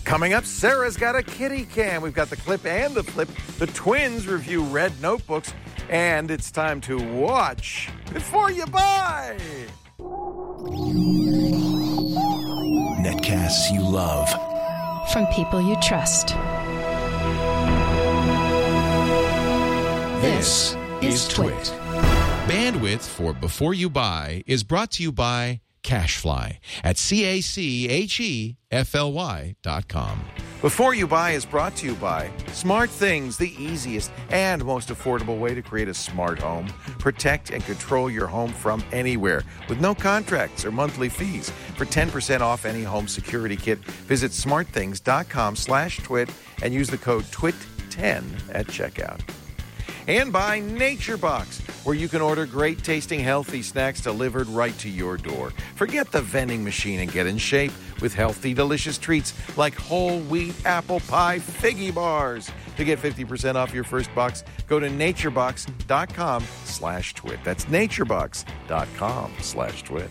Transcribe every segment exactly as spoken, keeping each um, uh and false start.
Coming up, Sarah's got a kitty cam. We've got the clip and the flip. The twins review red notebooks. And it's time to watch before you buy. Netcasts you love. From people you trust. This is Twit. Bandwidth for Before You Buy is brought to you by CashFly at C A C H E F L Y dot com. Before You Buy is brought to you by Smart Things, the easiest and most affordable way to create a smart home. Protect and control your home from anywhere with no contracts or monthly fees. For ten percent off any home security kit, visit smartthings.com slash twit and use the code twit ten at checkout. And by NatureBox, where you can order great-tasting, healthy snacks delivered right to your door. Forget the vending machine and get in shape with healthy, delicious treats like whole wheat apple pie figgy bars. To get fifty percent off your first box, go to naturebox.com slash twit. That's naturebox.com slash twit.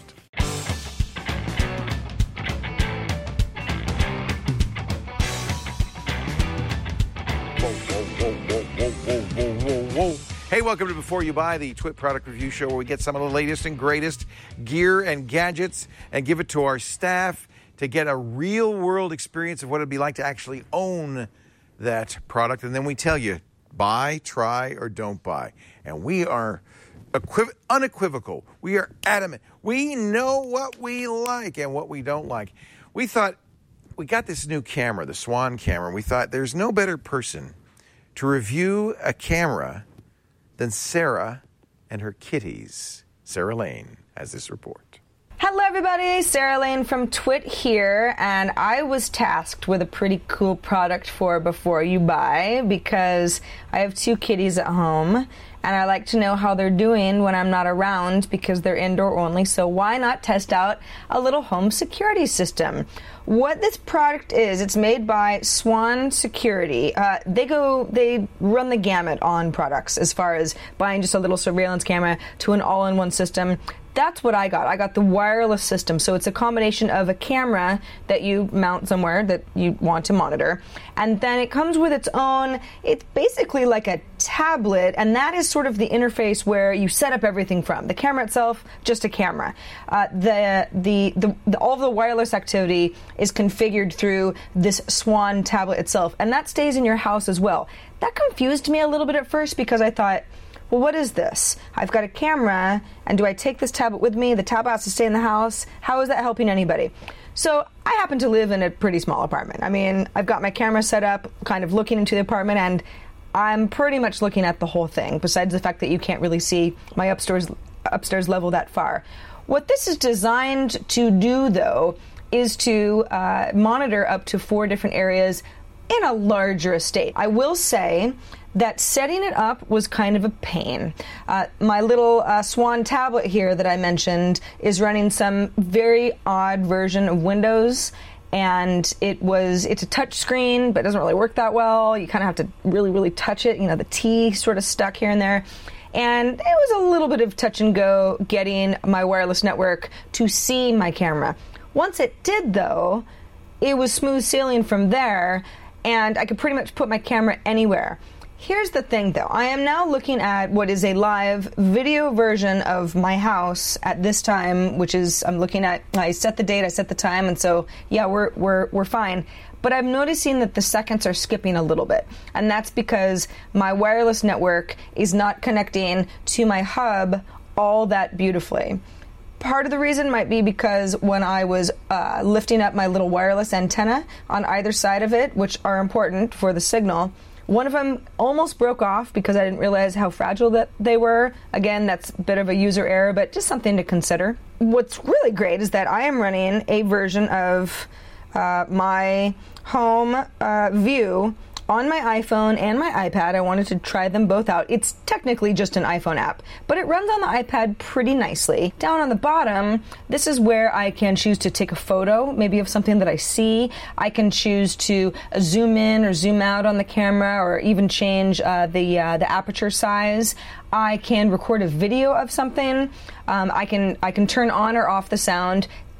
Whoa, whoa, whoa, whoa, whoa, whoa, whoa, whoa, whoa. Hey, welcome to Before You Buy, the Twit product review show where we get some of the latest and greatest gear and gadgets and give it to our staff to get a real-world experience of what it'd be like to actually own that product. And then we tell you, buy, try, or don't buy. And we are equiv- unequivocal. We are adamant. We know what we like and what we don't like. We thought, we got this new camera, the Swan camera, and we thought there's no better person to review a camera than Sarah and her kitties. Sarah Lane has this report. Hello everybody, Sarah Lane from Twit here, and I was tasked with a pretty cool product for Before You Buy because I have two kitties at home and I like to know how they're doing when I'm not around because they're indoor only, so why not test out a little home security system? What this product is, it's made by Swan Security. Uh, they go, they run the gamut on products as far as buying just a little surveillance camera to an all-in-one system. That's what I got. I got the wireless system. So it's a combination of a camera that you mount somewhere that you want to monitor. And then it comes with its own, it's basically like a tablet. And that is sort of the interface where you set up everything from. The camera itself, just a camera. Uh, the, the, the, the, all of the wireless activity is configured through this Swan tablet itself. And that stays in your house as well. That confused me a little bit at first because I thought, well, what is this? I've got a camera, and do I take this tablet with me? The tablet has to stay in the house. How is that helping anybody? So I happen to live in a pretty small apartment. I mean, I've got my camera set up, kind of looking into the apartment, and I'm pretty much looking at the whole thing, besides the fact that you can't really see my upstairs, upstairs level that far. What this is designed to do, though, is to uh, monitor up to four different areas in a larger estate. I will say that setting it up was kind of a pain. Uh, my little uh, Swan tablet here that I mentioned is running some very odd version of Windows, and it was it's a touch screen, but it doesn't really work that well. You kind of have to really, really touch it. You know, the T sort of stuck here and there. And it was a little bit of touch and go getting my wireless network to see my camera. Once it did, though, it was smooth sailing from there, and I could pretty much put my camera anywhere. Here's the thing, though. I am now looking at what is a live video version of my house at this time, which is, I'm looking at, I set the date, I set the time, and so, yeah, we're we're we're fine. But I'm noticing that the seconds are skipping a little bit, and that's because my wireless network is not connecting to my hub all that beautifully. Part of the reason might be because when I was uh, lifting up my little wireless antenna on either side of it, which are important for the signal, one of them almost broke off because I didn't realize how fragile that they were. Again, that's a bit of a user error, but just something to consider. What's really great is that I am running a version of uh, my home uh, view on my iPhone and my iPad. I wanted to try them both out. It's technically just an iPhone app, but it runs on the iPad pretty nicely. Down on the bottom, this is where I can choose to take a photo, maybe of something that I see. I can choose to zoom in or zoom out on the camera, or even change uh, the uh, the aperture size. I can record a video of something. Um, I can I can turn on or off the sound.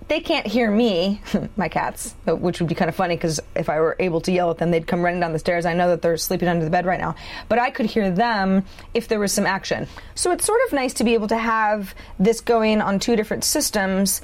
they can't hear me, my cats, which would be kind of funny because if I were able to yell at them, they'd come running down the stairs. I know that they're sleeping under the bed right now, but I could hear them if there was some action. So it's sort of nice to be able to have this going on two different systems,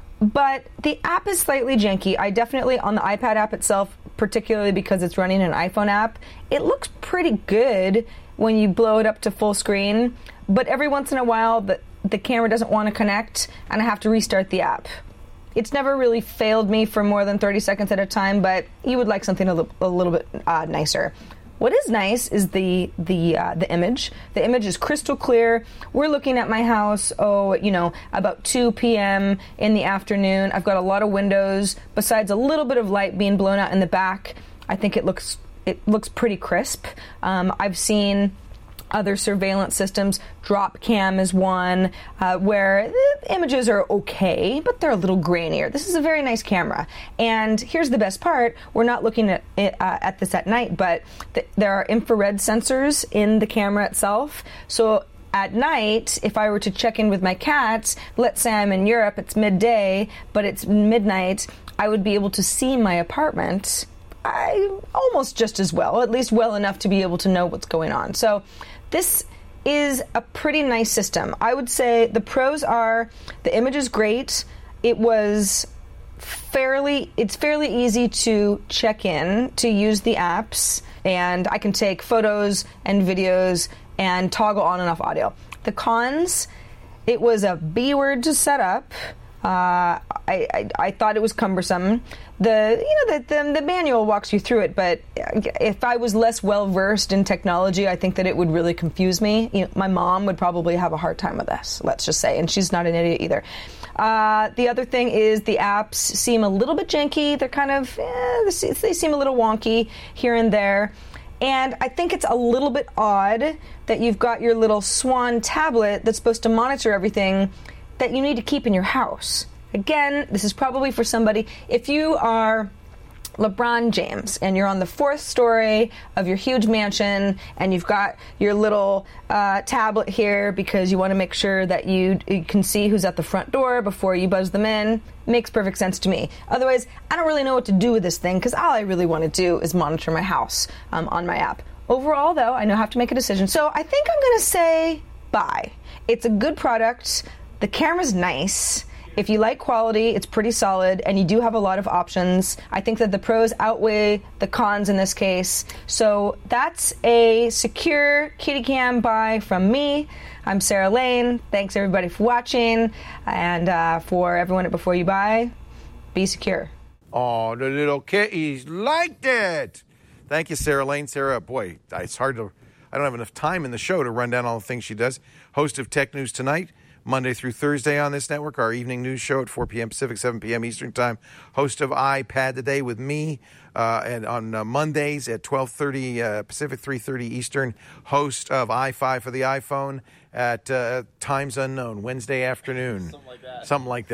but the app is slightly janky. I definitely, on the iPad app itself, particularly because it's running an iPhone app, it looks pretty good when you blow it up to full screen, but every once in a while, the, the camera doesn't want to connect, and I have to restart the app. It's never really failed me for more than thirty seconds at a time, but you would like something a little, a little bit uh, nicer. What is nice is the the uh, the image. The image is crystal clear. We're looking at my house, oh, you know, about two p.m. in the afternoon. I've got a lot of windows. Besides a little bit of light being blown out in the back, I think it looks it looks pretty crisp. Um, I've seen other surveillance systems. Drop Cam is one uh, where the images are okay, but they're a little grainier. This is a very nice camera. And here's the best part. We're not looking at it, uh, at this at night, but th- there are infrared sensors in the camera itself. So at night, if I were to check in with my cats, let's say I'm in Europe, it's midday, but it's midnight, I would be able to see my apartment I, almost just as well, at least well enough to be able to know what's going on. So this is a pretty nice system. I would say the pros are the image is great. It was fairly, it's fairly easy to check in, to use the apps, and I can take photos and videos and toggle on and off audio. The cons, it was a B word to set up. Uh, I, I, I thought it was cumbersome. The you know the, the the manual walks you through it, but if I was less well versed in technology, I think that it would really confuse me. You know, my mom would probably have a hard time with this. Let's just say, and she's not an idiot either. Uh, the other thing is the apps seem a little bit janky. They're kind of eh, they seem a little wonky here and there. And I think it's a little bit odd that you've got your little Swan tablet that's supposed to monitor everything that you need to keep in your house. Again, this is probably for somebody, if you are LeBron James and you're on the fourth story of your huge mansion and you've got your little uh, tablet here because you want to make sure that you, you can see who's at the front door before you buzz them in, makes perfect sense to me. Otherwise, I don't really know what to do with this thing because all I really want to do is monitor my house um, on my app. Overall, though, I know I have to make a decision. So I think I'm going to say bye. It's a good product. The camera's nice. If you like quality, it's pretty solid, and you do have a lot of options. I think that the pros outweigh the cons in this case. So that's a secure kitty cam buy from me. I'm Sarah Lane. Thanks, everybody, for watching. And uh, for everyone at Before You Buy, be secure. Oh, the little kitties liked it. Thank you, Sarah Lane. Sarah, boy, it's hard to... I don't have enough time in the show to run down all the things she does. Host of Tech News Tonight, Monday through Thursday on this network, our evening news show at four p.m. Pacific, seven p.m. Eastern Time. Host of iPad Today with me, uh, and on uh, Mondays at twelve thirty uh, Pacific, three thirty Eastern. Host of i five for the iPhone at uh, times unknown, Wednesday afternoon. Something like that. Something like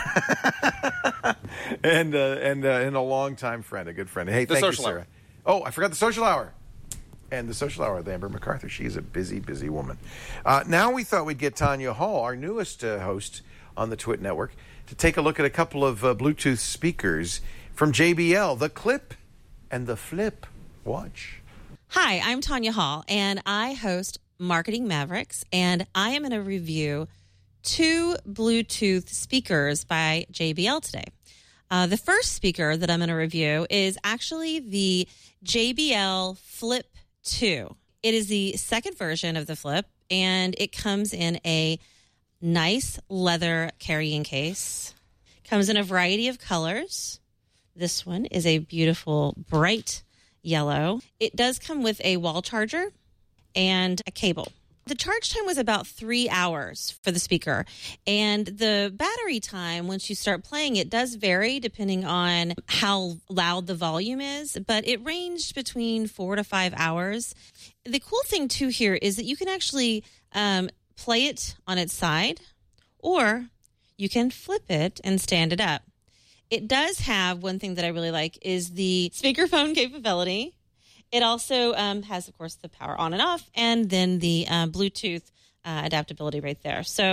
that. and uh, and uh, and a longtime friend, a good friend. Hey, The thank you, social Sarah. hour. Oh, I forgot the social hour. And the social hour with Amber MacArthur. She's a busy, busy woman. Uh, now we thought we'd get Tanya Hall, our newest uh, host on the Twit Network, to take a look at a couple of uh, Bluetooth speakers from J B L, the Clip and the Flip. Watch. Hi, I'm Tanya Hall, and I host Marketing Mavericks, and I am going to review two Bluetooth speakers by J B L today. Uh, the first speaker that I'm going to review is actually the J B L Flip two. It is the second version of the Flip, and it comes in a nice leather carrying case. Comes in a variety of colors. This one is a beautiful bright yellow. It does come with a wall charger and a cable. The charge time was about three hours for the speaker, and the battery time, once you start playing, it does vary depending on how loud the volume is, but it ranged between four to five hours. The cool thing, too, here is that you can actually um, play it on its side, or you can flip it and stand it up. It does have one thing that I really like is the speakerphone capability. It also um, has, of course, the power on and off, and then the uh, Bluetooth uh, adaptability right there. So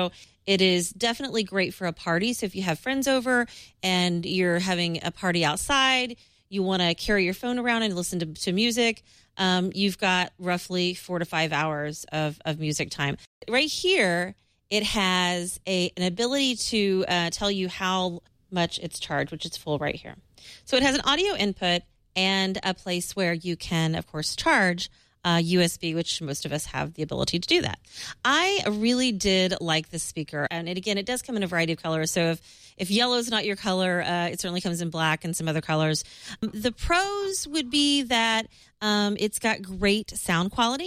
It is definitely great for a party. So if you have friends over and you're having a party outside, you want to carry your phone around and listen to, to music, um, you've got roughly four to five hours of, of music time. Right here, it has a an ability to uh, tell you how much it's charged, which is full right here. So it has an audio input and a place where you can, of course, charge uh, U S B, which most of us have the ability to do that. I really did like this speaker. And it, again, it does come in a variety of colors. So if, if yellow is not your color, uh, it certainly comes in black and some other colors. Um, the pros would be that um, it's got great sound quality.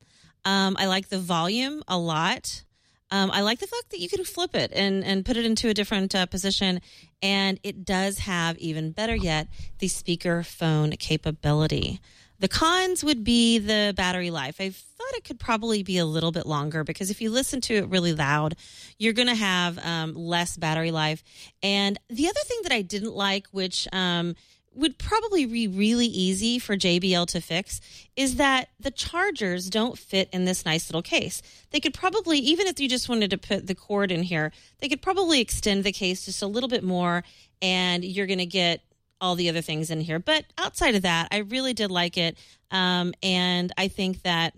Um, I like the volume a lot. Um, I like the fact that you can flip it and, and put it into a different uh, position. And it does have, even better yet, the speaker phone capability. The cons would be the battery life. I thought it could probably be a little bit longer because if you listen to it really loud, you're going to have um, less battery life. And the other thing that I didn't like, which um, would probably be really easy for J B L to fix, is that the chargers don't fit in this nice little case. They could probably, even if you just wanted to put the cord in here, they could probably extend the case just a little bit more and you're going to get all the other things in here. But outside of that, I really did like it. Um, and I think that,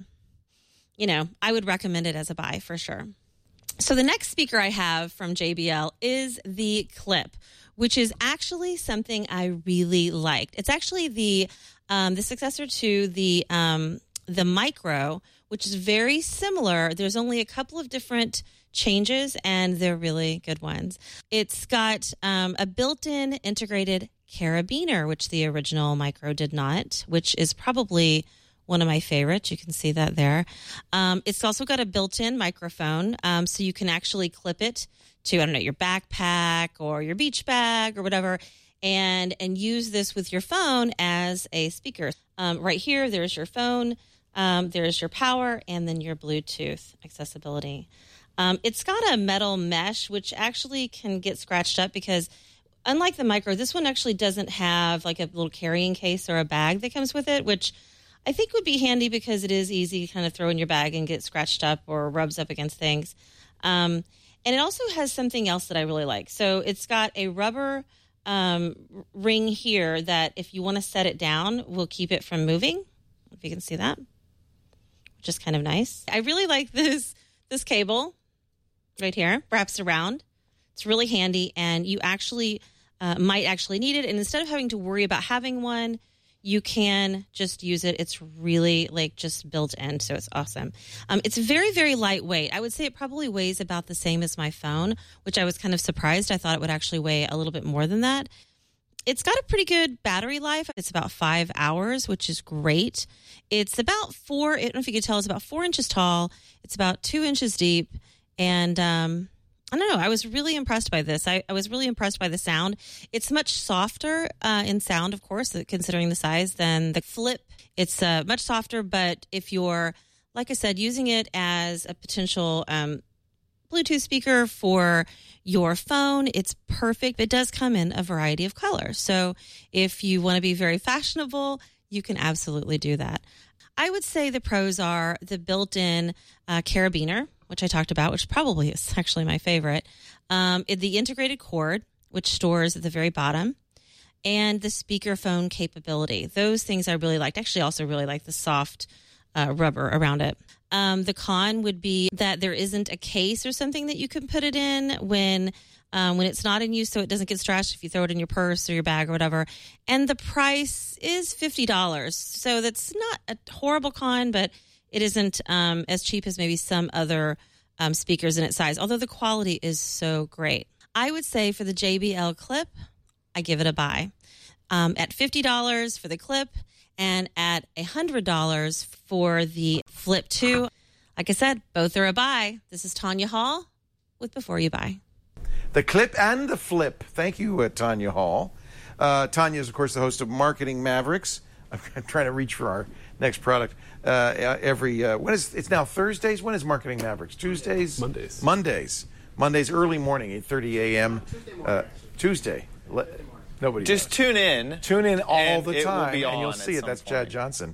you know, I would recommend it as a buy for sure. So the next speaker I have from J B L is the Clip, which is actually something I really liked. It's actually the um, the successor to the um, the Micro, which is very similar. There's only a couple of different changes, and they're really good ones. It's got um, a built-in integrated carabiner, which the original Micro did not, which is probably one of my favorites. You can see that there. Um, it's also got a built-in microphone, um, so you can actually clip it to, I don't know, your backpack or your beach bag or whatever, and and use this with your phone as a speaker. Um, right here, there's your phone, um, there's your power, and then your Bluetooth accessibility. Um, it's got a metal mesh, which actually can get scratched up because unlike the Micro, this one actually doesn't have like a little carrying case or a bag that comes with it, which I think would be handy because it is easy to kind of throw in your bag and get scratched up or rubs up against things. Um, and it also has something else that I really like. So it's got a rubber um, ring here that if you want to set it down, will keep it from moving. If you can see that, which is kind of nice. I really like this, this cable right here, wraps around. It's really handy, and you actually uh, might actually need it. And instead of having to worry about having one, you can just use it. It's really like just built in, so it's awesome. Um, it's very, very lightweight. I would say it probably weighs about the same as my phone, which I was kind of surprised. I thought it would actually weigh a little bit more than that. It's got a pretty good battery life. It's about five hours, which is great. It's about four, I don't know if you could tell, it's about four inches tall. It's about two inches deep, and um I don't know. I was really impressed by this. I, I was really impressed by the sound. It's much softer uh, in sound, of course, considering the size, than the Flip. It's uh, much softer, but if you're, like I said, using it as a potential um, Bluetooth speaker for your phone, it's perfect. It does come in a variety of colors. So if you want to be very fashionable, you can absolutely do that. I would say the pros are the built-in uh, carabiner, which I talked about, which probably is actually my favorite, um, the integrated cord, which stores at the very bottom, and the speakerphone capability. Those things I really liked. Actually, also really like the soft uh, rubber around it. Um, the con would be that there isn't a case or something that you can put it in when um, when it's not in use, so it doesn't get scratched if you throw it in your purse or your bag or whatever. And the price is fifty dollars, so that's not a horrible con, but it isn't um, as cheap as maybe some other um, speakers in its size, although the quality is so great. I would say for the J B L Clip, I give it a buy. Um, at fifty dollars for the Clip and at one hundred dollars for the Flip two. Like I said, both are a buy. This is Tanya Hall with Before You Buy. The Clip and the Flip. Thank you, uh, Tanya Hall. Uh, Tanya is, of course, the host of Marketing Mavericks. I'm trying to reach for our next product. Uh, every uh, when is it's now Thursdays? When is Marketing Mavericks? Tuesdays? Mondays. Mondays. Mondays, early morning, eight thirty a.m. Uh, Tuesday. Le- Nobody Just knows. tune in. Tune in all and the it time, will be and on you'll see at it. That's some Chad point. Johnson.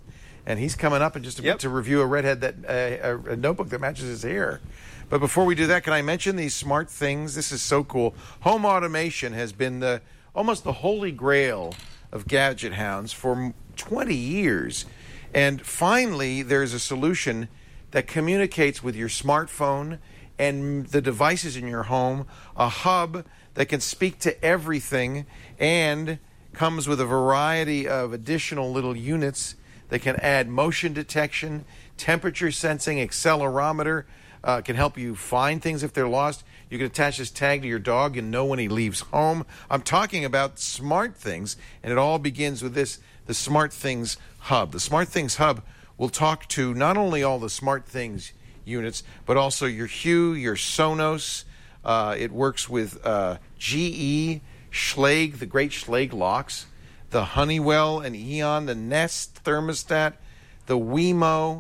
and he's coming up in just a Yep. bit to review a redhead that uh, a, a notebook that matches his hair. But before we do that, can I mention these smart things? This is so cool. Home automation has been the almost the holy grail of gadget hounds for twenty years. And finally, there's a solution that communicates with your smartphone and the devices in your home, a hub that can speak to everything and comes with a variety of additional little units that can add motion detection, temperature sensing, accelerometer, uh, can help you find things if they're lost. You can attach this tag to your dog and know when he leaves home. I'm talking about smart things, and it all begins with this, the Smart Things Hub. The Smart Things Hub will talk to not only all the Smart Things units, but also your Hue, your Sonos. Uh, it works with uh, G E, Schlage, the great Schlage locks, the Honeywell and Eon, the Nest thermostat, the Wemo,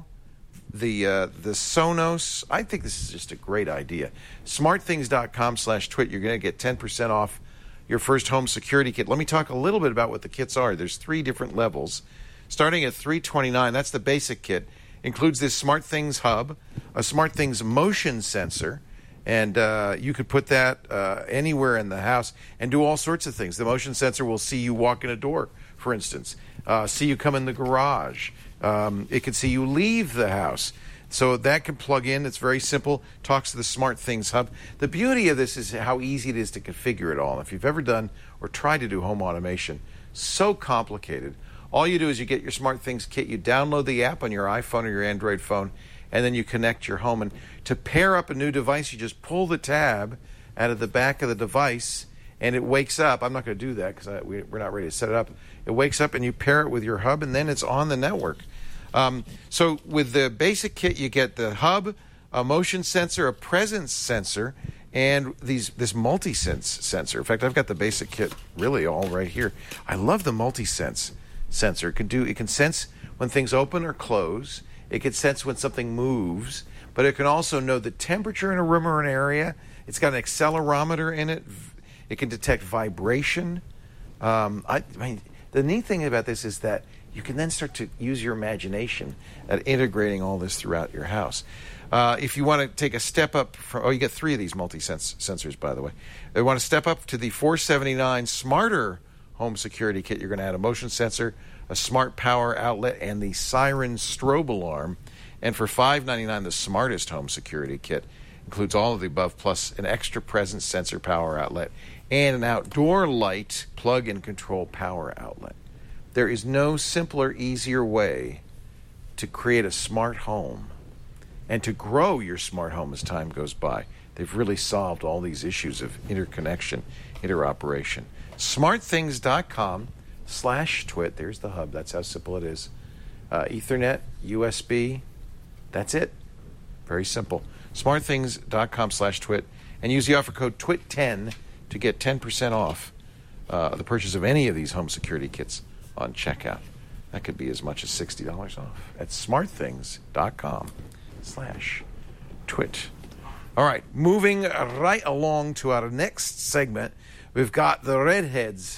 the uh, the Sonos. I think this is just a great idea. smartthings.com slash twit. You're going to get ten percent off your first home security kit. Let me talk a little bit about what the kits are. There's three different levels. Starting at three twenty-nine, that's the basic kit. Includes this SmartThings hub, a SmartThings motion sensor, and uh, you could put that uh, anywhere in the house and do all sorts of things. The motion sensor will see you walk in a door, for instance, uh, see you come in the garage. Um, it can see you leave the house. So that can plug in. It's very simple. Talks to the SmartThings hub. The beauty of this is how easy it is to configure it all. If you've ever done or tried to do home automation, so complicated. All you do is you get your SmartThings kit, you download the app on your iPhone or your Android phone, and then you connect your home. And to pair up a new device, you just pull the tab out of the back of the device, and it wakes up. I'm not going to do that because we, we're not ready to set it up. It wakes up, and you pair it with your hub, and then it's on the network. Um, so with the basic kit, you get the hub, a motion sensor, a presence sensor, and these this multi-sense sensor. In fact, I've got the basic kit really all right here. I love the multi-sense sensor. It can do it can sense when things open or close. It can sense when something moves, but it can also know the temperature in a room or an area. It's got an accelerometer in it. It can detect vibration. Um, I, I mean, the neat thing about this is that you can then start to use your imagination at integrating all this throughout your house. Uh, if you want to take a step up, from, oh, you get three of these multi-sense sensors, by the way. If you want to step up to the four seventy-nine Smarter Home Security Kit, you're going to add a motion sensor, a smart power outlet, and the Siren strobe alarm. And for five ninety-nine, the Smartest Home Security Kit includes all of the above, plus an extra presence sensor power outlet and an outdoor light plug-and control power outlet. There is no simpler, easier way to create a smart home and to grow your smart home as time goes by. They've really solved all these issues of interconnection, interoperation. smartthings.com slash twit. There's the hub. That's how simple it is. Uh, Ethernet, U S B. That's it. Very simple. smartthings.com slash twit. And use the offer code twit ten to get ten percent off uh, the purchase of any of these home security kits on checkout. That could be as much as sixty dollars off at smartthings.com slash twit. All right, moving right along to our next segment, we've got the redheads.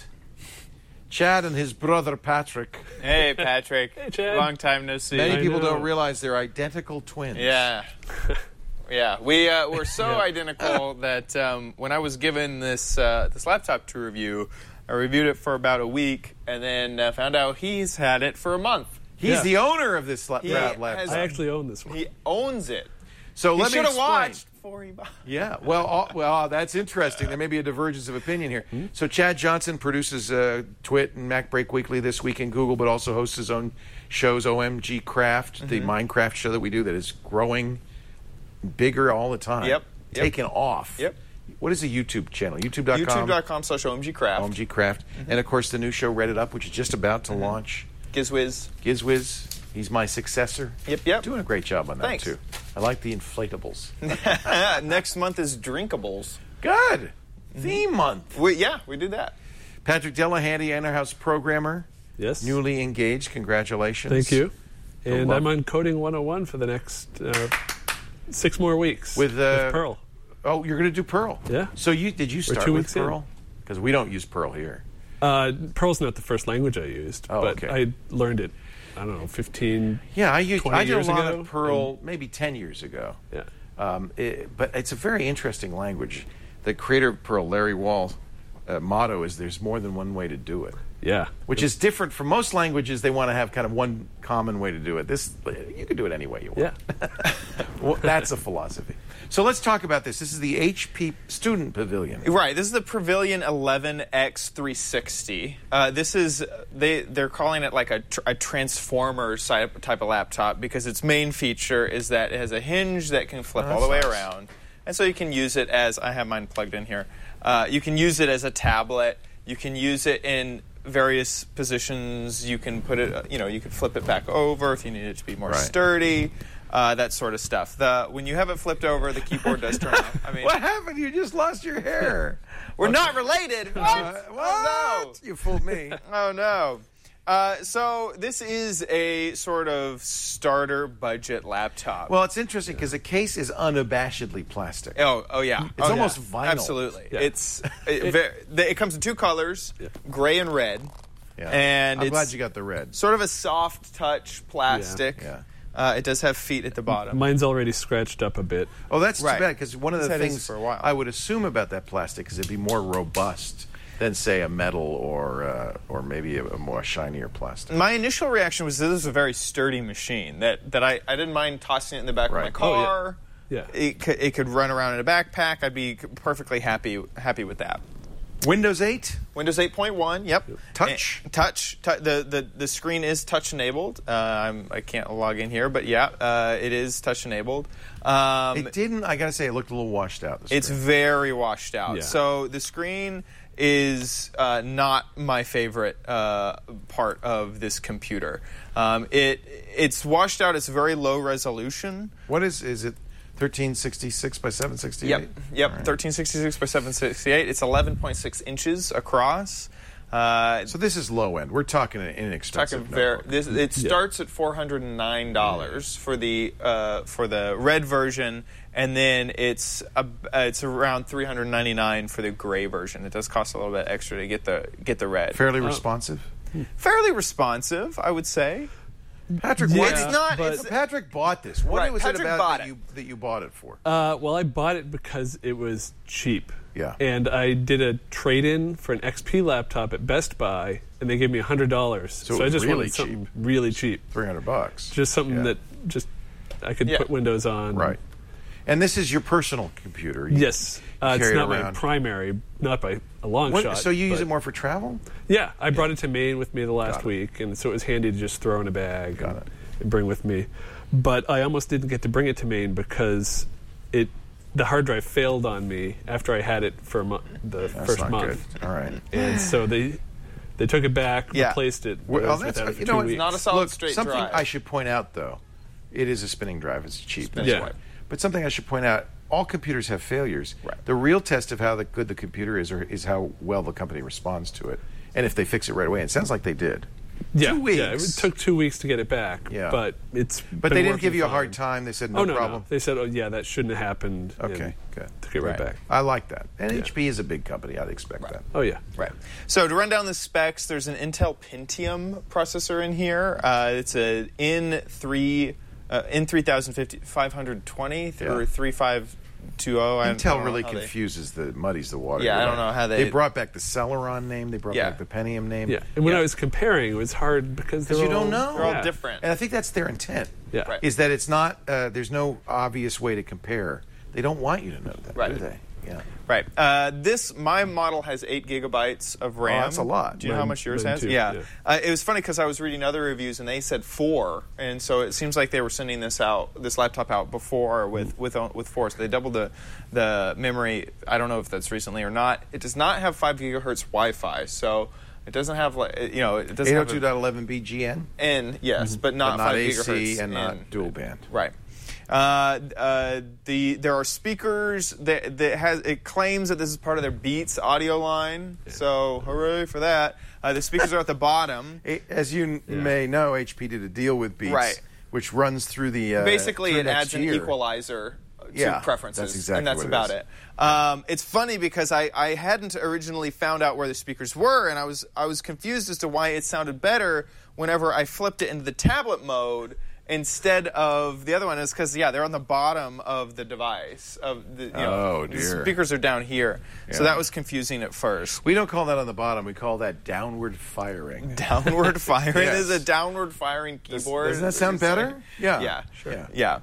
Chad and his brother Patrick. Hey, Patrick. Hey, Chad. Long time no see. Many I people know. don't realize they're identical twins. Yeah. Yeah, we uh, were so Yeah. identical that um, when I was given this uh, this laptop to review, I reviewed it for about a week and then uh, found out he's had it for a month. He's Yeah. the owner of this la- He proud laptop. has- I actually own this one. He owns it. So He let me should have explain. watched before he bought. Yeah, well, all, well, that's interesting. There may be a divergence of opinion here. So Chad Johnson produces uh, Twit and Mac Break Weekly this week in Google, but also hosts his own shows, O M G Craft, the Minecraft show that we do that is growing bigger all the time. Yep, yep. Taking off. Yep. What is the YouTube channel? YouTube dot com. YouTube.com slash OMG Craft. O M G Craft. And, of course, the new show, Reddit Up, which is just about to launch. Gizwiz. Gizwiz. He's my successor. Yep, yep. Doing a great job on that, Thanks. too. I like the inflatables. Next month is Drinkables. Good. Theme month. We, yeah, we did that. Patrick Delahanty, Inner House programmer, Yes. newly engaged. Congratulations. Thank you. Good And luck. I'm on Coding one oh one for the next uh, six more weeks With, uh, Perl. Oh, you're going to do Perl. Yeah. So you did you start two with weeks in. Perl? Because we don't use Perl here. Uh, Perl's not the first language I used, Oh, but okay. I learned it I don't know, fifteen, Yeah, I, used, twenty I did a years lot ago. of Perl maybe ten years ago. Yeah. Um, it, but it's a very interesting language. The creator of Perl, Larry Wall's uh, motto is there's more than one way to do it. Yeah. Which is different from most languages. They want to have kind of one common way to do it. This, you can do it any way you want. Yeah. Well, that's a philosophy. So let's talk about this. This is the H P Student Pavilion. Right. This is the Pavilion eleven X three sixty. Uh, this is they they're calling it like a, tr- a transformer type type of laptop because its main feature is that it has a hinge that can flip Oh, all the way that's nice. around, and so you can use it as I have mine plugged in here. Uh, you can use it as a tablet. You can use it in various positions. You can put it, you know, you can flip it back over if you need it to be more Right. sturdy. Uh, that sort of stuff. The when you have it flipped over, the keyboard does turn off. I mean, What happened? You just lost your hair. we're not related. What? Uh, Oh what? You fooled me. no! Oh no! Uh, so this is a sort of starter budget laptop. Well, it's interesting because the case is unabashedly plastic. oh, oh yeah, It's oh, almost yeah. vinyl. Absolutely, Yeah. it's it, ver- the- it comes in two colors, gray and red, Yeah. and I'm it's glad you got the red. sort of a soft touch plastic. Yeah. Uh, it does have feet at the bottom. Mine's already scratched up a bit. Oh, that's Right. too bad because one of It's the had this things for a while. I would assume about that plastic is it'd be more robust than, say, a metal or uh, or maybe a, a more shinier plastic. My initial reaction was this is a very sturdy machine that, that I, I didn't mind tossing it in the back Right. of my Oh, yeah. car. Yeah. It could, it could run around in a backpack. I'd be perfectly happy happy with that. Windows eight? Windows eight point one, yep. Touch? And touch. Tu- the, the the screen is touch enabled. Uh, I'm, I can't log in here, but yeah, uh, it is touch enabled. Um, It didn't, I gotta say, it looked a little washed out. the it's screen. very washed out. Yeah. So the screen is uh, not my favorite uh, part of this computer. Um, it it's washed out. It's very low resolution. What is, is it thirteen sixty-six by seven sixty-eight? Yep, yep. All right. thirteen sixty-six by seven sixty-eight. It's eleven point six inches across. Uh, So this is low end. We're talking an inexpensive talking very, notebook. this, it starts at four hundred nine dollars for the uh, for the red version, and then it's uh, it's around three hundred ninety-nine dollars for the gray version. It does cost a little bit extra to get the get the red. Fairly responsive. Fairly responsive, I would say. Patrick, Yeah, what it's not. but- It's, Patrick bought this. What Right, was Patrick it about bought that it. you, that you bought it for? Uh, well, I bought it because it was cheap. Yeah. And I did a trade-in for an X P laptop at Best Buy, and they gave me one hundred dollars. So, it I was just really wanted something really cheap. three hundred bucks. Just something Yeah. that just I could Yeah. put Windows on. Right. And this is your personal computer. You Yes. Uh, it's carry it not my around. primary, not by a long What- shot. so you use but- it more for travel? Yeah, I brought it to Maine with me the last Got it. week, and so it was handy to just throw in a bag Got and, it. and bring with me. But I almost didn't get to bring it to Maine because it the hard drive failed on me after I had it for a mo- the That's first not month, good. All right. and so they they took it back, Yeah. replaced it. Well, but I was that's- without it for you two know, it's weeks. not a solid Look, straight something drive. I should point out, though, it is a spinning drive. It's cheap. Spinning Yeah. drive. But something I should point out, all computers have failures. Right. The real test of how the, good the computer is or, is how well the company responds to it. And if they fix it right away. It sounds like they did. yeah, two yeah, it weeks. took two weeks to get it back. Yeah. but it's But been they didn't working give you a hard fine. time. They said no oh no, problem. no, they said, oh yeah, that shouldn't have happened. Okay, and good. Took it right, Right. back. I like that. And Yeah. H P is a big company. I'd expect that. Oh yeah, Right. So to run down the specs, there's an Intel Pentium processor in here. Uh, it's a N three uh, N three thousand five hundred twenty or Yeah. three five two zero. I don't Intel know really how they- confuses the muddies the water. Yeah, I don't know how they- They brought back the Celeron name. They brought Yeah. back the Pentium name. yeah. And when Yeah. I was comparing, it was hard because Because they're you don't all- know. They're all Yeah. different. And I think that's their intent. Yeah. Right. Is that it's not, uh, there's no obvious way to compare. They don't want you to know that, Right. do they? Yeah. Right. Uh, this my model has eight gigabytes of RAM. Oh, that's a lot. Do you know how Mine- much yours mine has? too, yeah. yeah. Uh, it was funny because I was reading other reviews and they said four, and so it seems like they were sending this out, this laptop out before with with with four. So they doubled the the memory. I don't know if that's recently or not. It does not have five gigahertz Wi-Fi, so it doesn't have like you know it doesn't eight oh have two a dot eleven B G N, N. Yes, but but not, not five A C gigahertz and N. not dual band. Right. Uh, uh, the there are speakers that, that has it claims that this is part of their Beats audio line. So hooray for that! Uh, the speakers are at the bottom. A- As you n may know, H P did a deal with Beats, Right. which runs through the uh, Basically, through it next adds an year. equalizer Yeah, preferences, that's exactly and that's what it about is. it. Um, it's funny because I, I hadn't originally found out where the speakers were, and I was I was confused as to why it sounded better whenever I flipped it into the tablet mode instead of the other one. Is because yeah, they're on the bottom of the device. Of the, you know, Oh, the dear. speakers are down here, so Yeah. that was confusing at first. We don't call that on the bottom. We call that downward firing. Downward firing Yes. is a downward firing keyboard. Doesn't that is what sound you're better? saying? Yeah. Yeah. Sure. Yeah.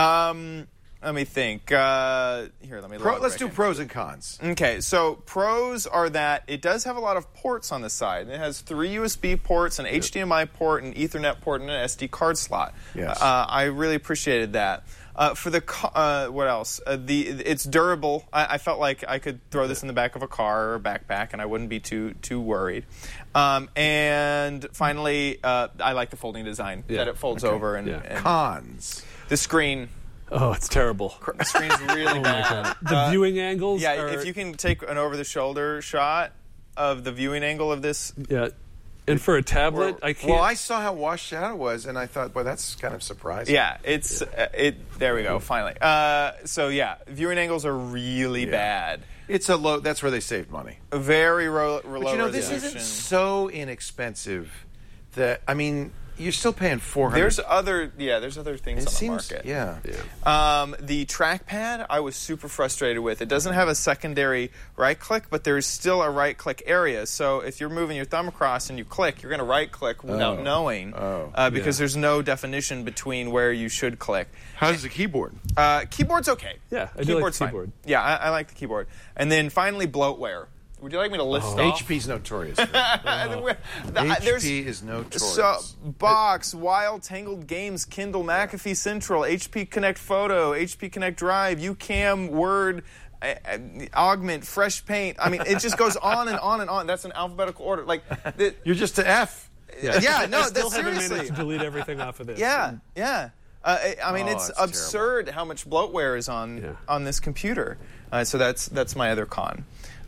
Um, let me think. Uh, here, let me. Pro, log let's back do in. pros and cons. Okay, so pros are that it does have a lot of ports on the side. It has three U S B ports, an H D M I port, an Ethernet port, and an S D card slot. Yes. Uh, I really appreciated that. Uh, for the co- uh, what else? Uh, the it's durable. I, I felt like I could throw this in the back of a car or a backpack, and I wouldn't be too too worried. Um, and finally, uh, I like the folding design Yeah. that it folds over and, Yeah. and Cons. the screen. Oh, it's terrible. The screen's really bad. The Uh, viewing angles. Yeah, are, if you can take an over-the-shoulder shot of the viewing angle of this. Yeah, and for a tablet, I can't. Well, I saw how washed out it was, and I thought, boy, that's kind of surprising. Yeah, it's uh, it. There we go. Finally. Uh, so yeah, viewing angles are really Yeah. bad. It's a low. That's where they saved money. A very ro- low But you know, this resolution. isn't so inexpensive that I mean, you're still paying four hundred. There's other yeah. There's other things It on seems, the market. yeah. Um, the trackpad, I was super frustrated with. It doesn't have a secondary right click, but there's still a right click area. So if you're moving your thumb across and you click, you're going to right click without Oh. knowing, Oh. uh, because Yeah. there's no definition between where you should click. How's the keyboard? Uh, keyboard's okay. Yeah, I do like the Keyboard's fine. keyboard. Yeah, I, I like the keyboard. And then finally, bloatware. Would you like me to list off? H P's notorious. for that. The- there's- H P is notorious. So, Box, Wild Tangled Games, Kindle, McAfee Central, H P Connect Photo, H P Connect Drive, UCam, Word, uh, uh, Augment, Fresh Paint. I mean, it just goes on and on and on. That's an alphabetical order. Like, the, You're just to F. yeah, no, I still that's haven't seriously. managed to delete everything off of this. Yeah, yeah. Uh, I I mean, Oh, it's that's absurd how much bloatware is on Yeah. on this computer. Uh, so that's that's my other con.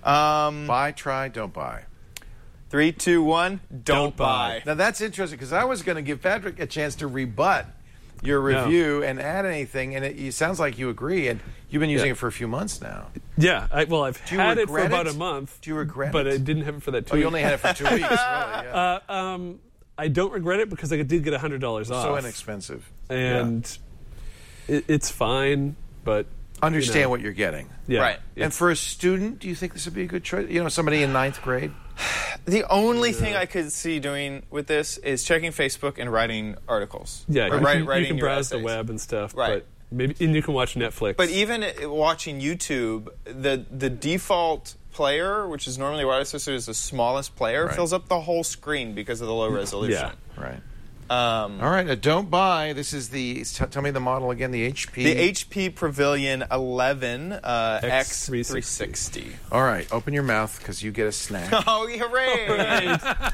Um, Buy, try, don't buy. three, two, one. Don't, Don't buy. buy. Now that's interesting because I was going to give Patrick a chance to rebut your No. review and add anything, and it, it sounds like you agree, and you've been using Yeah. it for a few months now. Yeah, I, well, I've Do you had it for regret about it? a month. Do you regret but it? I didn't have it for that two Oh, you weeks. only had it for two weeks, really? Yeah. Uh, um, I don't regret it because I did get one hundred dollars off. so inexpensive. And it, it's fine, but... Understand you know, what you're getting. Yeah. Right. And for a student, do you think this would be a good choice? You know, somebody in ninth grade? The only thing I could see doing with this is checking Facebook and writing articles. Yeah, Or you write- can, writing you can your browse the essays. web and stuff, Right. but maybe and you can watch Netflix. But even uh, watching YouTube, the the default player, which is normally what I associate as the smallest player, Right. fills up the whole screen because of the low resolution. yeah. Right. Um, All right, uh, don't buy. This is the, t- tell me the model again, the H P. the H P Pavilion eleven uh, X X three three sixty. sixty. All right, open your mouth because you get a snack. Oh, hooray!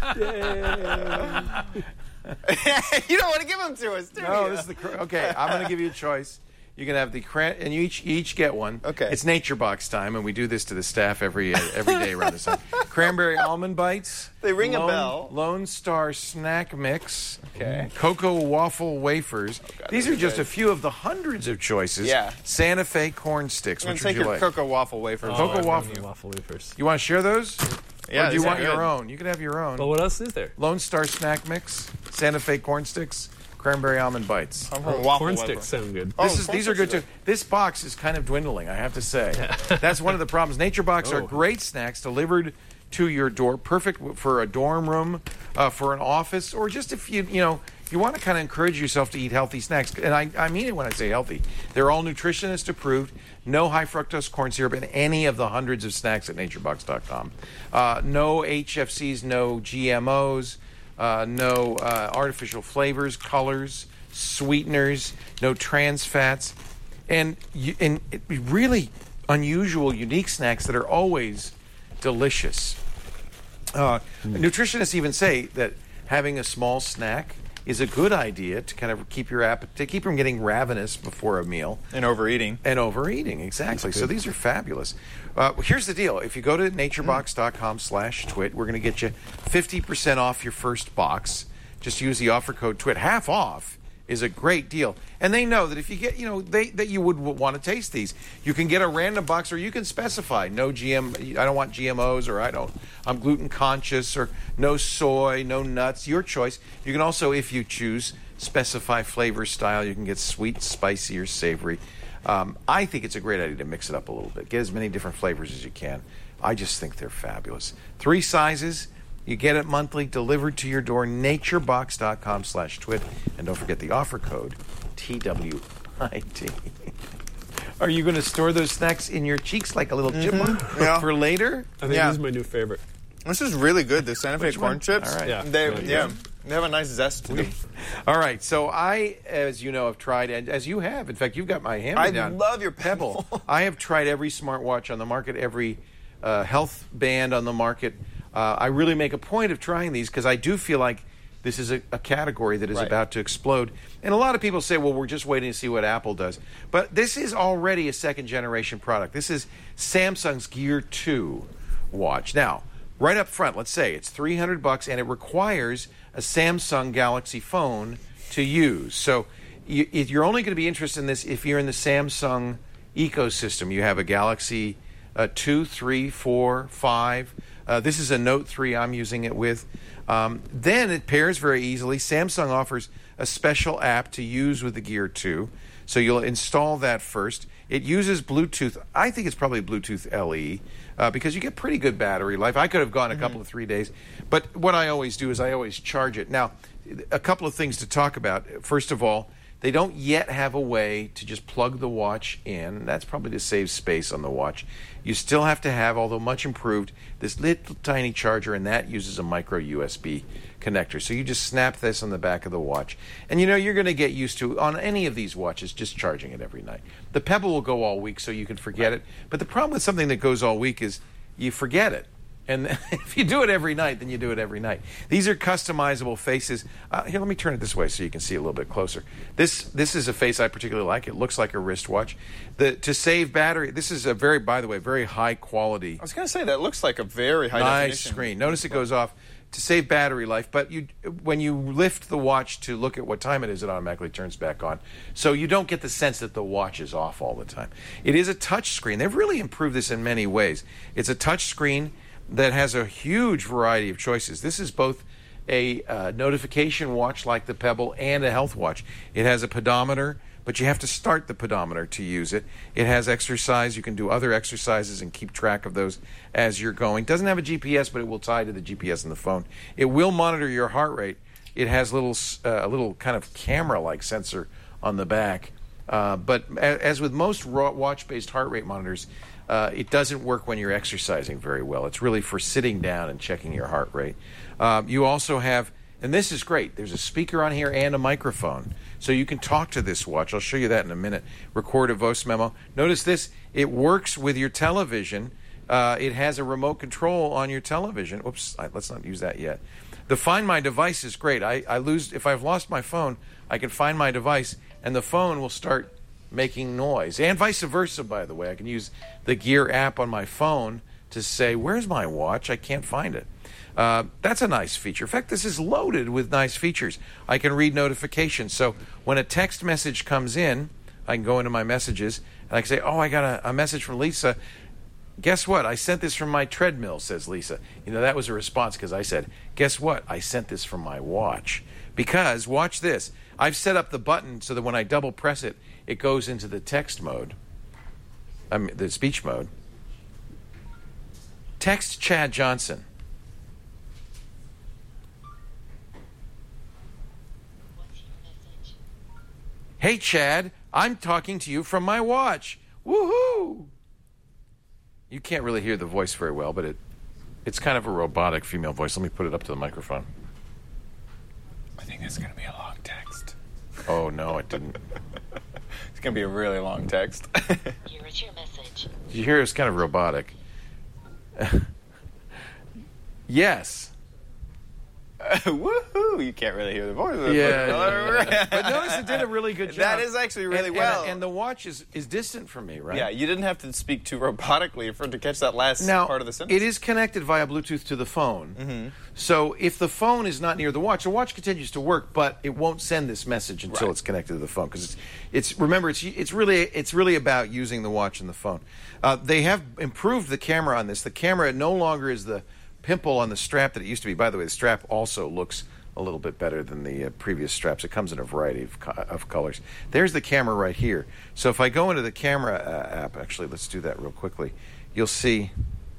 You don't want to give them to us, do No, you? this is the cr- okay. I'm going to give you a choice. You can have the cran, and you each you each get one. Okay. It's Nature Box time, and we do this to the staff every uh, every day around this time. Cranberry almond bites. They ring a Lone, bell. Lone Star snack mix. Okay. Cocoa waffle wafers. God, These those are are just good. a few of the hundreds of choices. Yeah. Santa Fe corn sticks. I'm Which going would to take you your like? cocoa waffle wafers. Cocoa I love waffle. the waffle wafers. You want to share those? Yeah, Or do you these want are your good. own? You can have your own. Well, what else is there? Lone Star snack mix. Santa Fe corn sticks. Cranberry almond bites. I'm from a waffle Corn wafer. sticks sound good. Oh, This is, corn these are sticks good are too. This box is kind of dwindling, I have to say. That's one of the problems. Nature Box are Oh. great snacks delivered to your door, perfect w- for a dorm room, uh, for an office, or just if you you know you want to kind of encourage yourself to eat healthy snacks. And I, I mean it when I say healthy. They're all nutritionist approved. No high fructose corn syrup in any of the hundreds of snacks at nature box dot com. Uh, no H F Cs, no G M Os, uh, no uh, artificial flavors, colors, sweeteners, no trans fats, and you, and it, really unusual, unique snacks that are always delicious. Uh, Nutritionists even say that having a small snack is a good idea to kind of keep your appetite, to keep from getting ravenous before a meal And overeating. and overeating. Exactly. So these are fabulous. Uh, here's the deal: if you go to nature box dot com slash twit, we're going to get you fifty percent off your first box. Just use the offer code twit, half off, is a great deal. And they know that if you get, you know, they that you would want to taste these. You can get a random box, or you can specify no G M. I don't want G M Os, or I don't. I'm gluten conscious, or no soy, no nuts. Your choice. You can also, if you choose, specify flavor style. You can get sweet, spicy, or savory. Um, I think it's a great idea to mix it up a little bit. Get as many different flavors as you can. I just think they're fabulous. Three sizes. You get it monthly, delivered to your door, naturebox.com slash twit. And don't forget the offer code, T W I T. Are you going to store those snacks in your cheeks like a little chipmunk Yeah. for later? I think Yeah. this is my new favorite. This is really good. The Santa Fe Which corn one? chips. All right. Yeah. They, Really yeah. good. They have a nice zest to them. All right, so I, as you know, have tried, and as you have, in fact, you've got my hand I down. love your Pebble. I have tried every smartwatch on the market, every uh, health band on the market. Uh, I really make a point of trying these because I do feel like this is a, a category that is Right. about to explode. And a lot of people say, well, we're just waiting to see what Apple does. But this is already a second-generation product. This is Samsung's Gear two watch. Now, right up front, let's say it's three hundred bucks, and it requires a Samsung Galaxy phone to use. So you, if you're only going to be interested in this if you're in the Samsung ecosystem. You have a Galaxy uh, two, three, four, five. Uh, this is a Note three I'm using it with. Um, then it pairs very easily. Samsung offers a special app to use with the Gear two. So you'll install that first. It uses Bluetooth. I think it's probably Bluetooth L E uh, because you get pretty good battery life. I could have gone a couple of three days. But what I always do is I always charge it. Now, a couple of things to talk about. First of all, they don't yet have a way to just plug the watch in. That's probably to save space on the watch. You still have to have, although much improved, this little tiny charger, and that uses a micro U S B connector. So you just snap this on the back of the watch. And you know, you're going to get used to, on any of these watches, just charging it every night. The Pebble will go all week, so you can forget it. But the problem with something that goes all week is you forget it. And if you do it every night, then you do it every night. These are customizable faces. Uh, here, let me turn it this way so you can see a little bit closer. This this is a face I particularly like. It looks like a wristwatch. The, to save battery, this is a very, by the way, very high quality. I was going to say, that looks like a very high Nice definition screen. Notice it goes off to save battery life, but you when you lift the watch to look at what time it is, it automatically turns back on. So you don't get the sense that the watch is off all the time. It is a touch screen. They've really improved this in many ways. It's a touch screen that has a huge variety of choices. This is both a uh, notification watch like the Pebble and a health watch. It has a pedometer, but you have to start the pedometer to use it. It has exercise. You can do other exercises and keep track of those as you're going. It doesn't have a G P S, but it will tie to the G P S in the phone. It will monitor your heart rate. It has little, uh, a little kind of camera-like sensor on the back. Uh, but as with most watch-based heart rate monitors, Uh, it doesn't work when you're exercising very well. It's really for sitting down and checking your heart rate. Um, you also have, and this is great, there's a speaker on here and a microphone. So you can talk to this watch. I'll show you that in a minute. Record a voice memo. Notice this, it works with your television. Uh, it has a remote control on your television. Oops, I, let's not use that yet. The Find My Device is great. I, I lose, if I've lost my phone, I can find my device, and the phone will start making noise, and vice versa, by the way. I can use the Gear app on my phone to say, where's my watch? I can't find it. Uh, that's a nice feature. In fact, this is loaded with nice features. I can read notifications. So when a text message comes in, I can go into my messages, and I can say, oh, I got a, a message from Lisa. Guess what? I sent this from my treadmill, says Lisa. You know, that was a response because I said, guess what? I sent this from my watch. Because, watch this, I've set up the button so that when I double press it, it goes into the text mode, I mean, the speech mode. Text Chad Johnson. Hey, Chad, I'm talking to you from my watch. Woohoo! You can't really hear the voice very well, but it it's kind of a robotic female voice. Let me put it up to the microphone. I think that's going to be a long text. Oh, no, it didn't. It's going to be a really long text. Here is your message. Did you hear? It's kind of robotic. Yes. Woohoo! You can't really hear the voice. Of the Yeah, propeller. yeah, yeah. But notice it did a really good job. That is actually really and, well. And, and the watch is, is distant from me, right? Yeah, you didn't have to speak too robotically for to catch that last Now, part of the sentence. it is connected via Bluetooth to the phone. Mm-hmm. So if the phone is not near the watch, the watch continues to work, but it won't send this message until Right. it's connected to the phone. Because it's, it's remember, it's it's really it's really about using the watch and the phone. Uh, they have improved the camera on this. The camera no longer is the pimple on the strap that it used to be. By the way, the strap also looks a little bit better than the uh, previous straps. It comes in a variety of, co- of colors. There's the camera right here. So if I go into the camera uh, app, actually, let's do that real quickly. You'll see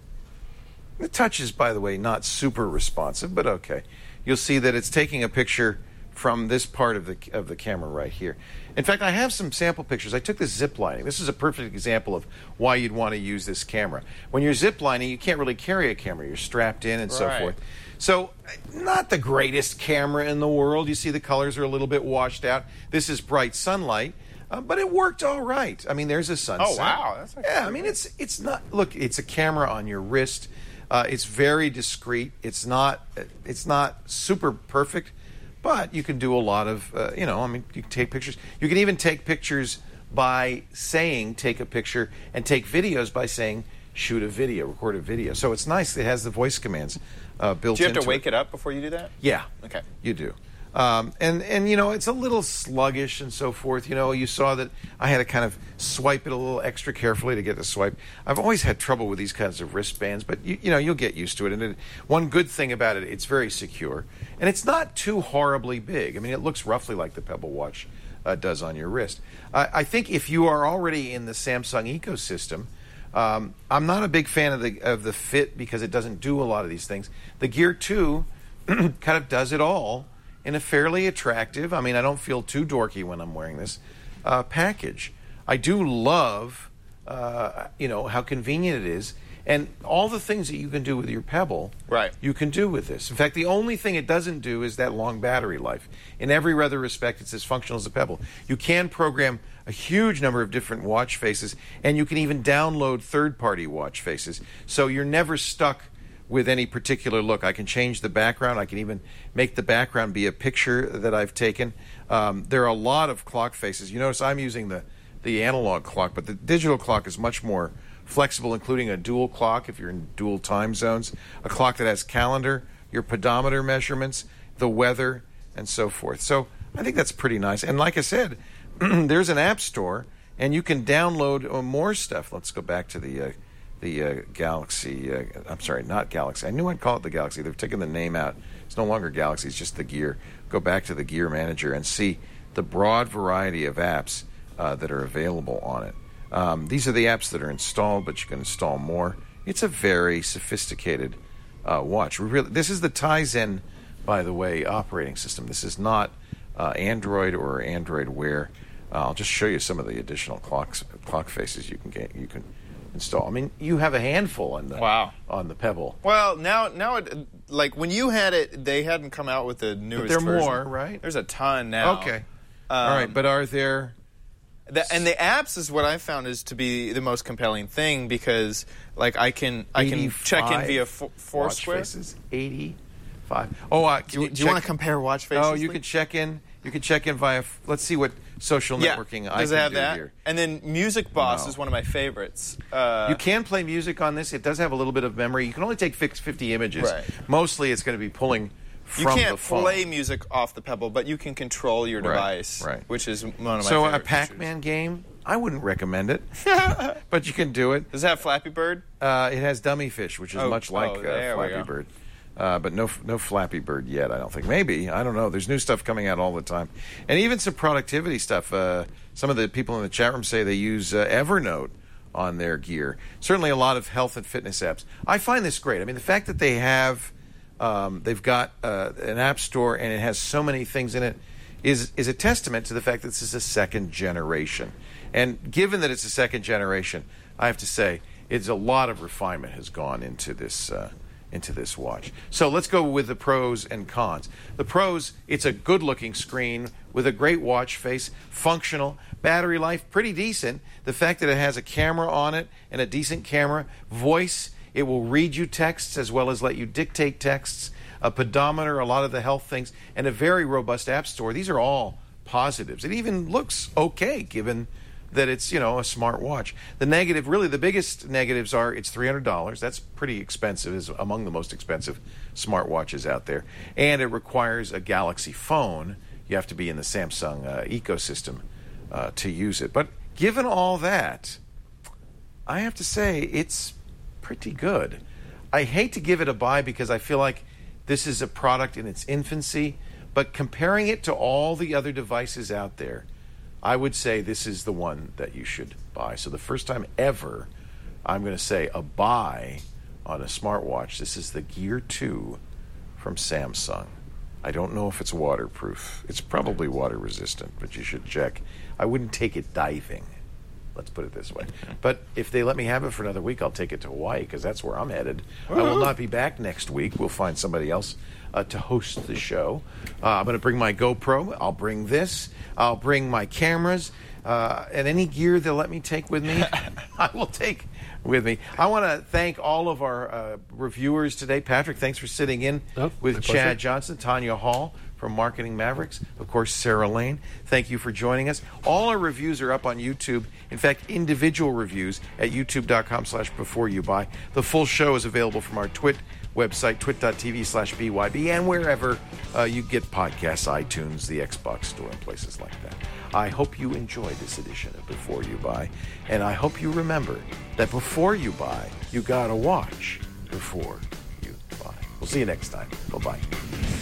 the touch is, by the way, not super responsive, but okay. You'll see that it's taking a picture from this part of the of the camera right here. In fact, I have some sample pictures. I took this zip lining. This is a perfect example of why you'd want to use this camera. When you're zip lining, you can't really carry a camera. You're strapped in and so Right. forth. So, not the greatest camera in the world. You see the colors are a little bit washed out. This is bright sunlight, uh, but it worked all right. I mean, there's a sunset. Oh, wow. That's actually yeah, I pretty mean, good. it's it's not. Look, it's a camera on your wrist. Uh, it's very discreet. It's not. It's not super perfect, but you can do a lot of. Uh, you know, I mean, you can take pictures. You can even take pictures by saying "take a picture" and take videos by saying "shoot a video," record a video. So it's nice. It has the voice commands uh, built Do you have into to wake it. it up before you do that? Yeah. Okay. You do. Um, and, and, you know, it's a little sluggish and so forth. You know, you saw that I had to kind of swipe it a little extra carefully to get the swipe. I've always had trouble with these kinds of wristbands, but, you, you know, you'll get used to it. And it, one good thing about it, it's very secure. And it's not too horribly big. I mean, it looks roughly like the Pebble Watch uh, does on your wrist. I, I think if you are already in the Samsung ecosystem, um, I'm not a big fan of the of the Fit because it doesn't do a lot of these things. The Gear two kind of does it all in a fairly attractive, I mean, I don't feel too dorky when I'm wearing this, uh, package. I do love, uh, you know, how convenient it is. And all the things that you can do with your Pebble, Right. you can do with this. In fact, the only thing it doesn't do is that long battery life. In every other respect, it's as functional as a Pebble. You can program a huge number of different watch faces, and you can even download third-party watch faces. So you're never stuck with any particular look. I can change the background. I can even make the background be a picture that I've taken. Um, there are a lot of clock faces. You notice I'm using the, the analog clock, but the digital clock is much more flexible, including a dual clock if you're in dual time zones, a clock that has calendar, your pedometer measurements, the weather, and so forth. So I think that's pretty nice. And like I said, there's an app store, and you can download uh, more stuff. Let's go back to the... Uh, the uh, Galaxy, uh, I'm sorry, not Galaxy. I knew I'd call it the Galaxy. They've taken the name out. It's no longer Galaxy, it's just the Gear. Go back to the Gear Manager and see the broad variety of apps uh, that are available on it. Um, these are the apps that are installed, but you can install more. It's a very sophisticated uh, watch. We really, this is the Tizen, by the way, operating system. This is not uh, Android or Android Wear. Uh, I'll just show you some of the additional clocks, clock faces you can get. You can install. I mean, you have a handful on the Wow. on the Pebble. Well, now, now, it, like when you had it, they hadn't come out with the newest. there are version. more, right? There's a ton now. Okay. Um, All right, but are there... The, and the apps is what I found is to be the most compelling thing because, like, I can I can check in via F- Foursquare. Watch faces, eighty-five. Oh, uh, Do you, do you want to compare watch faces? Oh, you Lee? can check in. You can check in via. Let's see what social Yeah. networking I Does can it have do that? here. And then Music Boss No. is one of my favorites. Uh, You can play music on this. It does have a little bit of memory. You can only take fifty images. Right. Mostly, it's going to be pulling you from can't the phone. play music off the Pebble, but you can control your Right, device, right. which is one of my So a favorite Pac-Man game, I wouldn't recommend it, but you can do it. features. Does it have Flappy Bird? Uh, it has Dummy Fish, which is Oh, much like oh, uh, there we Flappy go. Bird. Uh, but no, no Flappy Bird yet. I don't think. Maybe I don't know. There's new stuff coming out all the time, and even some productivity stuff. Uh, some of the people in the chat room say they use uh, Evernote on their gear. Certainly, a lot of health and fitness apps. I find this great. I mean, the fact that they have, um, they've got uh, an app store and it has so many things in it, is is a testament to the fact that this is a second generation. And given that it's a second generation, I have to say, it's a lot of refinement has gone into this. Uh, into this watch. So let's go with the pros and cons. The pros, it's a good-looking screen with a great watch face, functional, battery life, pretty decent. The fact that it has a camera on it and a decent camera, voice, it will read you texts as well as let you dictate texts. a pedometer, a lot of the health things, and a very robust app store. These are all positives. It even looks okay given that it's, you know, a smart watch. The negative, really the biggest negatives are it's three hundred dollars. That's pretty expensive. It's among the most expensive smartwatches out there. And it requires a Galaxy phone. You have to be in the Samsung uh, ecosystem uh, to use it. But given all that, I have to say it's pretty good. I hate to give it a buy because I feel like this is a product in its infancy, but comparing it to all the other devices out there, I would say this is the one that you should buy. So the first time ever, I'm going to say a buy on a smartwatch. This is the Gear two from Samsung. I don't know if it's waterproof. It's probably water resistant, but you should check. I wouldn't take it diving. Let's put it this way. But if they let me have it for another week, I'll take it to Hawaii because that's where I'm headed. I will not be back next week. We'll find somebody else uh, to host the show. Uh, I'm going to bring my GoPro. I'll bring this. I'll bring my cameras. Uh, and any gear they'll let me take with me, I will take with me. I want to thank all of our uh, reviewers today. Patrick, thanks for sitting in oh, with Chad Johnson, Tanya Hall from Marketing Mavericks, of course, Sarah Lane. Thank you for joining us. All our reviews are up on YouTube. In fact, individual reviews at youtube.com slash before you buy. The full show is available from our Twit website, twit.tv slash BYB, and wherever uh, you get podcasts, iTunes, the Xbox Store, and places like that. I hope you enjoy this edition of Before You Buy, and I hope you remember that before you buy, you gotta watch before you buy. We'll see you next time. Bye-bye.